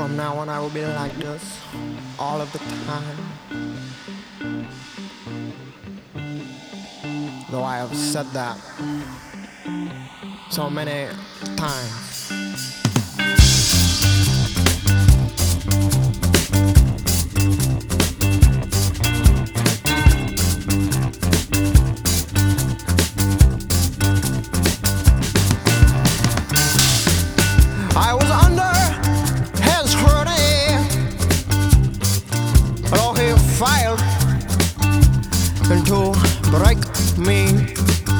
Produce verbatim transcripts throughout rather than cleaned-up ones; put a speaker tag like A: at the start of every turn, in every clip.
A: From now on I will be like this all of the time. Though I have said that so many times. I was under his scrutiny, although he failed to break me.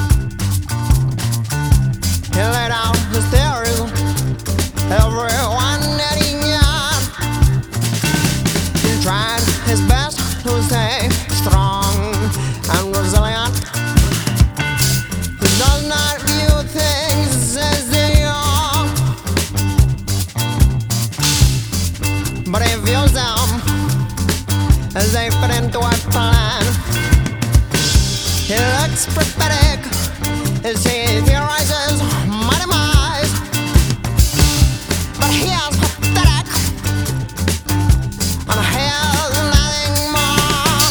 A: He laid out his theories, everyone that he knew. He tried his best to stay strong and resilient. He does not view things as they are, but he views them as they fit into a plan. He looks prophetic as he theorizes my demise, but he is pathetic and he is nothing more.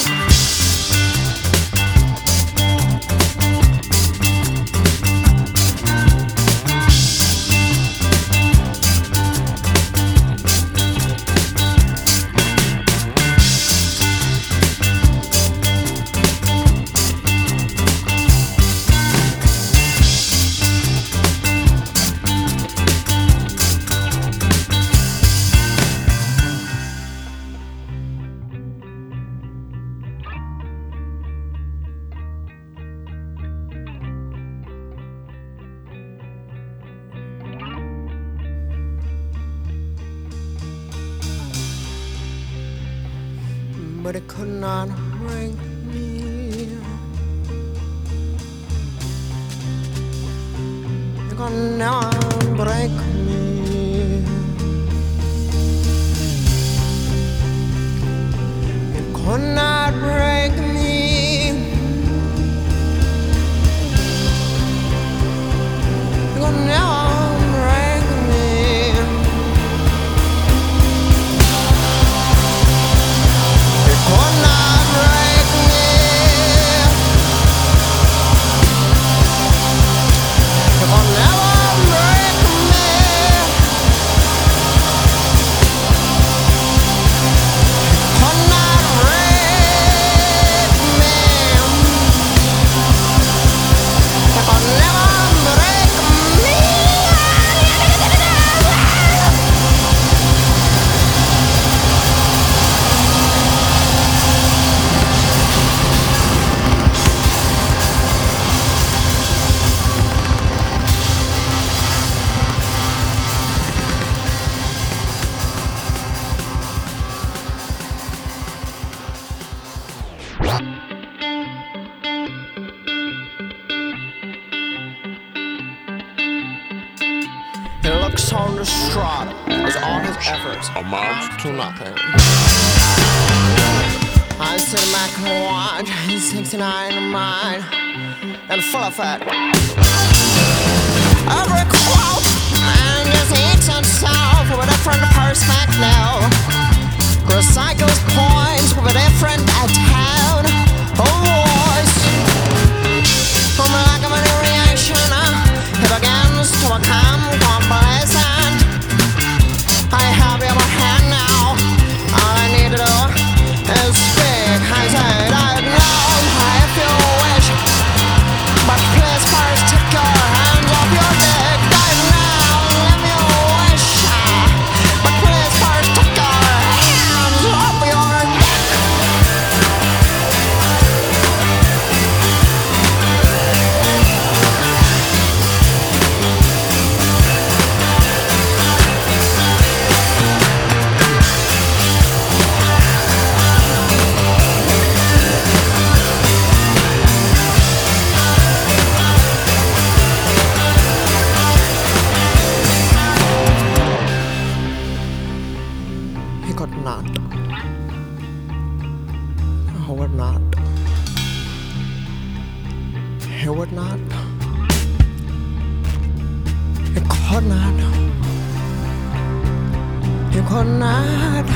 A: But it could not break me. It could not break me. It could not break me. It could never break me. Could not break me. It will never break me. Could not break me. It will never break me. He looks so distraught as all his efforts amount to nothing. I sit back and watch his sixty-nine mind and full of it. Every quote man just eats himself with a different perspective. Recycles points with a different tone or voice. From a lack of any reaction, he begins to become complacent. I have your hand now. All I need to do is speak. I said I know if you wish, but please first take your hands off your dick. I know if you wish, but please first take your hands off your dick. He could not. He would not. He would not. He could not. You could not